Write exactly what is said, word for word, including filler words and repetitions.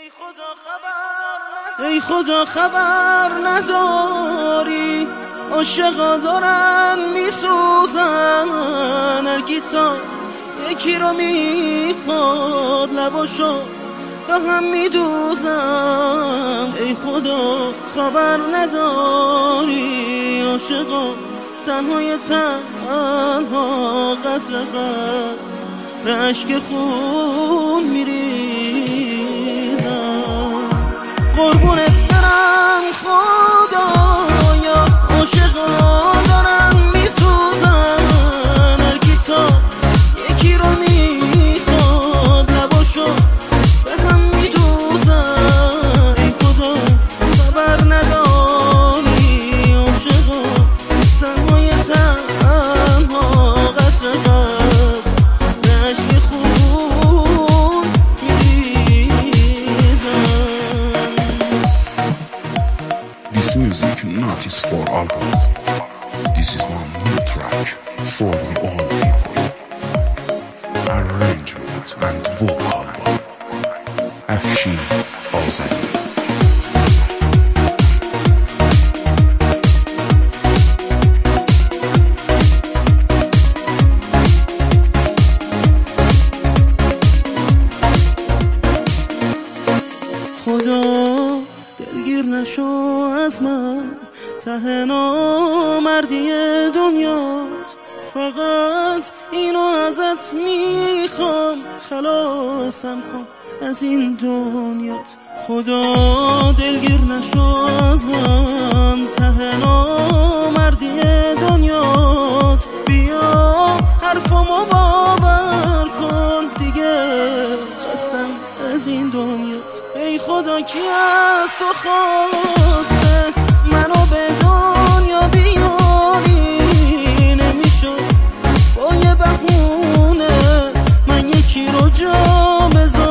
ای خدا خبر نداری عاشقا دارن میسوزن، هر کی تا یکی رو میخواد لباشو به هم میدوزن. ای خدا خبر نداری عاشقا تنهای تنها قطر قطر اشک خون میریزن. قربونت برم خدایا عاشقا دارن میسوزن، هر کی تا یکی رو میخواد لباشو به هم میدوزن. ای خدا خبر نداری عاشقا تنهای تنها قطر قطر اشک خون میریزن. This music not is for album. This is one new track for all people. Arrangement and vocal Afshin Azali. خدا دلگیر نشو از من، ته نامردی دنیات، فقط اینو ازت میخوام خلاصم کن از این دنیات. خدا دلگیر نشو از من، ته نامردی دنیات، بیا حرفمو باور کن دیگه خستم از این دنیات. ای خدا کی از تو خواسته منو به دنیا بیاری، نمیشد با یه بهونه من یکی رو جا بذارم.